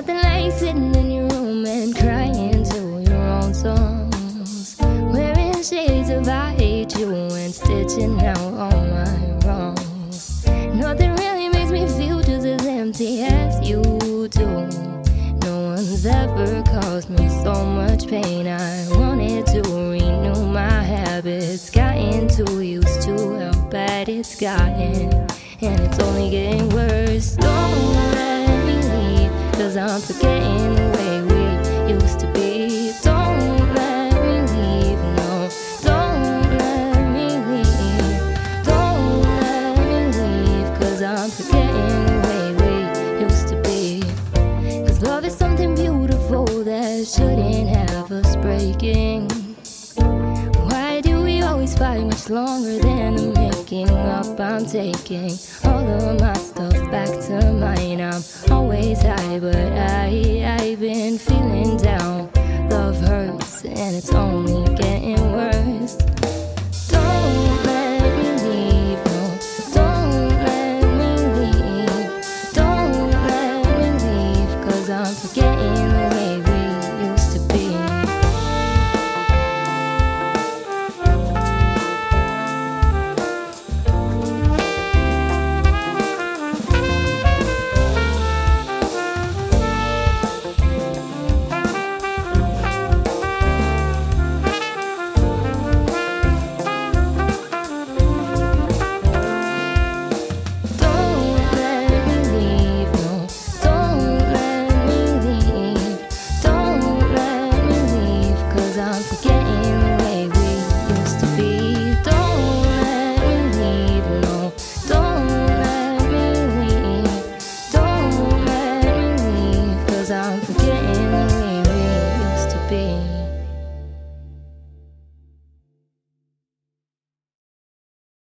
nothing like sitting in your room and crying to your own songs, wearing shades of I hate you and stitching out all my wrongs. Nothing really makes me feel just as empty as you do. No one's ever caused me so much pain. I wanted to renew my habits, gotten too used to how bad it's gotten, and it's only getting worse. Don't let me leave, 'cause I'm forgetting the way we used to be. Don't let me leave, no, don't let me leave. Don't let me leave, 'cause I'm forgetting the way we used to be. 'Cause love is something beautiful that shouldn't have us breaking. Why do we always fight much longer than the making up? I'm taking all of my stuff back to mine. I'm always high, but I've been feeling down. Love hurts and it's only getting worse. Don't let me leave, no, don't let me leave. Don't let me leave, 'cause I'm forgetting